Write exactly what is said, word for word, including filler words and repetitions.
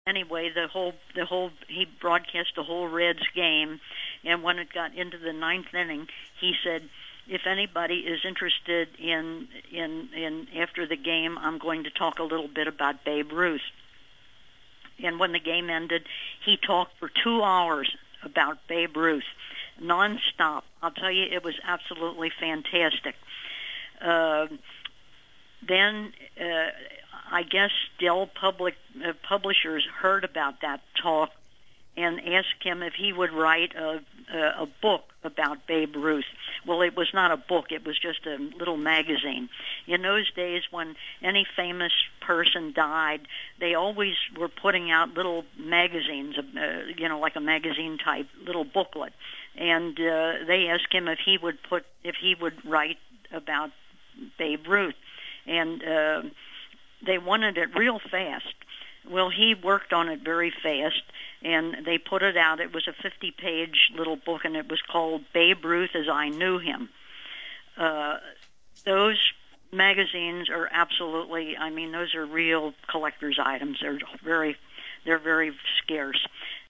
anyway, the whole the whole he broadcast the whole Reds game, and when it got into the ninth inning, he said, if anybody is interested in in in after the game, I'm going to talk a little bit about Babe Ruth. And when the game ended, he talked for two hours about Babe Ruth, nonstop. I'll tell you, it was absolutely fantastic. Uh, then uh, I guess Dell Public uh, Publishers heard about that talk and asked him if he would write a, a, a book about Babe Ruth. Well, it was not a book. It was just a little magazine. In those days, when any famous person died, they always were putting out little magazines, uh, you know, like a magazine-type little booklet. And uh, they asked him if he would put, if he would write about Babe Ruth. And uh, they wanted it real fast. Well, he worked on it very fast, and they put it out. It was a fifty-page little book, and it was called Babe Ruth as I Knew Him. Uh, those magazines are absolutely, I mean, those are real collector's items. They're very, they're very scarce.